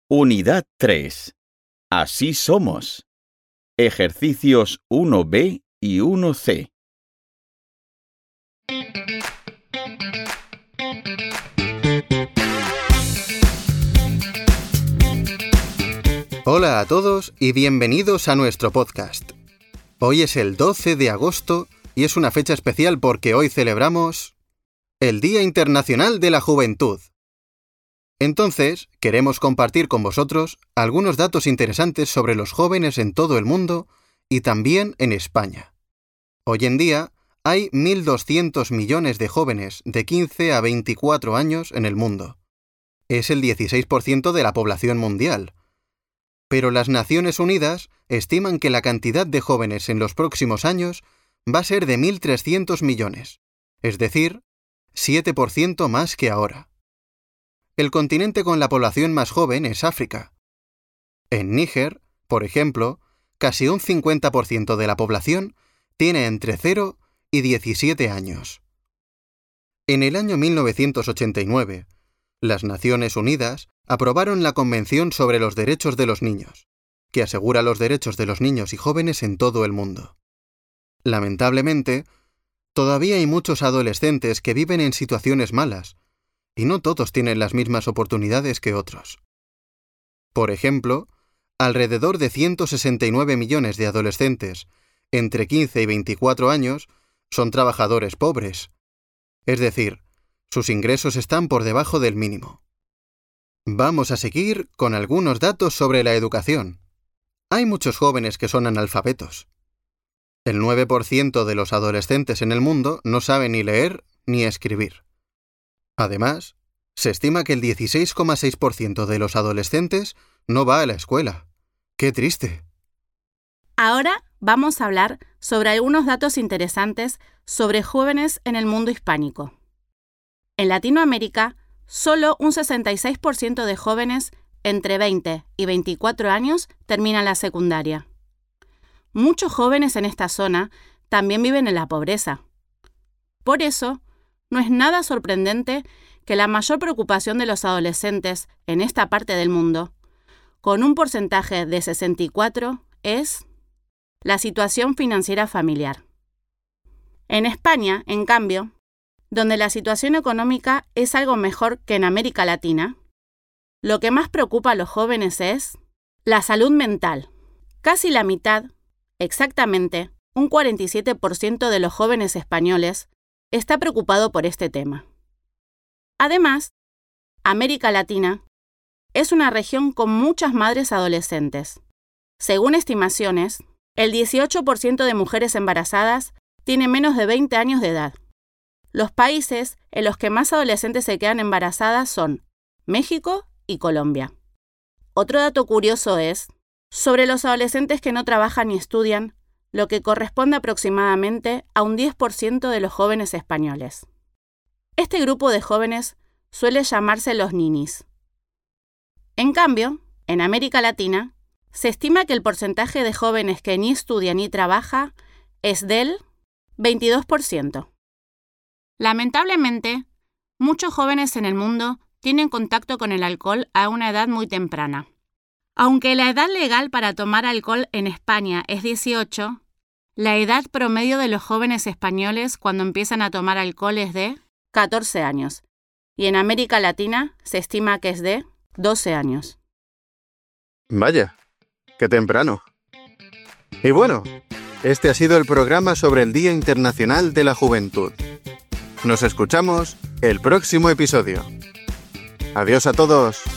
Unidad 3. Así somos. Ejercicios 1B y 1C. Hola a todos y bienvenidos a nuestro podcast. Hoy es el 12 de agosto y es una fecha especial porque hoy celebramos el Día Internacional de la Juventud. Entonces, queremos compartir con vosotros algunos datos interesantes sobre los jóvenes en todo el mundo y también en España. Hoy en día hay 1.200 millones de jóvenes de 15 a 24 años en el mundo. Es el 16% de la población mundial. Pero las Naciones Unidas estiman que la cantidad de jóvenes en los próximos años va a ser de 1.300 millones, es decir, 7% más que ahora. El continente con la población más joven es África. En Níger, por ejemplo, casi un 50% de la población tiene entre 0 y 17 años. En el año 1989, las Naciones Unidas aprobaron la Convención sobre los Derechos de los Niños, que asegura los derechos de los niños y jóvenes en todo el mundo. Lamentablemente, todavía hay muchos adolescentes que viven en situaciones malas, y no todos tienen las mismas oportunidades que otros. Por ejemplo, alrededor de 169 millones de adolescentes entre 15 y 24 años son trabajadores pobres, es decir, sus ingresos están por debajo del mínimo. Vamos a seguir con algunos datos sobre la educación. Hay muchos jóvenes que son analfabetos. El 9% de los adolescentes en el mundo no saben ni leer ni escribir. Además, se estima que el 16,6% de los adolescentes no va a la escuela. ¡Qué triste! Ahora vamos a hablar sobre algunos datos interesantes sobre jóvenes en el mundo hispánico. En Latinoamérica, solo un 66% de jóvenes entre 20 y 24 años terminan la secundaria. Muchos jóvenes en esta zona también viven en la pobreza. Por eso, no es nada sorprendente que la mayor preocupación de los adolescentes en esta parte del mundo, con un porcentaje de 64, es la situación financiera familiar. En España, en cambio, donde la situación económica es algo mejor que en América Latina, lo que más preocupa a los jóvenes es la salud mental. Casi la mitad, exactamente, un 47% de los jóvenes españoles está preocupado por este tema. Además, América Latina es una región con muchas madres adolescentes. Según estimaciones, el 18% de mujeres embarazadas tiene menos de 20 años de edad. Los países en los que más adolescentes se quedan embarazadas son México y Colombia. Otro dato curioso es sobre los adolescentes que no trabajan ni estudian, lo que corresponde aproximadamente a un 10% de los jóvenes españoles. Este grupo de jóvenes suele llamarse los ninis. En cambio, en América Latina, se estima que el porcentaje de jóvenes que ni estudia ni trabaja es del 22%. Lamentablemente, muchos jóvenes en el mundo tienen contacto con el alcohol a una edad muy temprana. Aunque la edad legal para tomar alcohol en España es 18, la edad promedio de los jóvenes españoles cuando empiezan a tomar alcohol es de 14 años, y en América Latina se estima que es de 12 años. Vaya, qué temprano. Y bueno, este ha sido el programa sobre el Día Internacional de la Juventud. Nos escuchamos el próximo episodio. Adiós a todos.